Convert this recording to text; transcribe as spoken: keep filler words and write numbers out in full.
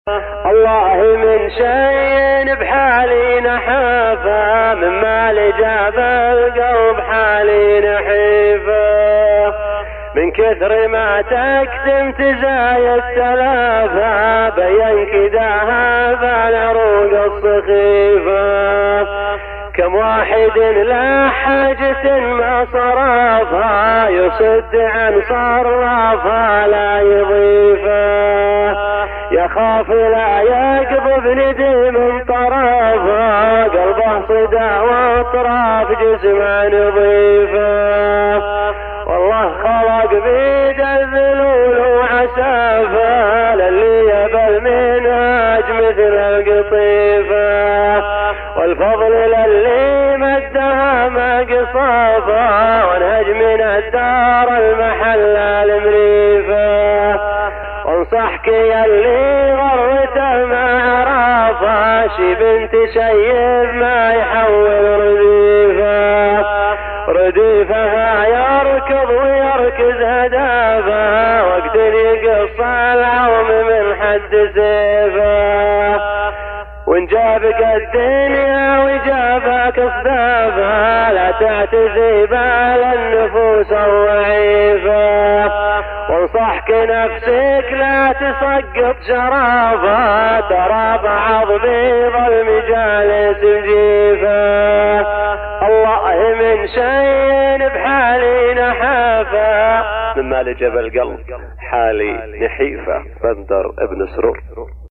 الله من شيء بحالي نحافة، مما لجاب القلب حالي نحيفة، من كثر ما تكتم تزايد تلافة، بين كداها بالعروق الصخيفة، كم واحد لا حاجة ما صرفها، يصد عن صرفها لا يضيفه، يخاف لا يقبض ندي من طرفه، قلبه صدى واطراف جسمه نظيفه، والله خلق بيد الذلول وعسافه، للي يبل منهاج مثل القطيفه، والفضل للي مدها ما قصافه، ونهج من الدار المحل المريفه، وانصحك يا اللي غرته ما عرفه، شي بنت شيب ما يحول رديفه، رديفها يركض ويركز هدافه، وقت يقص العظم من حد سيفه، وان جابك الدنيا وجابك اصدافها، لا تعتزي بال النفوس الضعيفه، وانصحك نفسك لا تسقط شرافه، ترى بعض بيض المجالس الجيفه، الله من شيء بحالي نحافه، مما لجب القلب حالي نحيفه. بندر ابن سرور.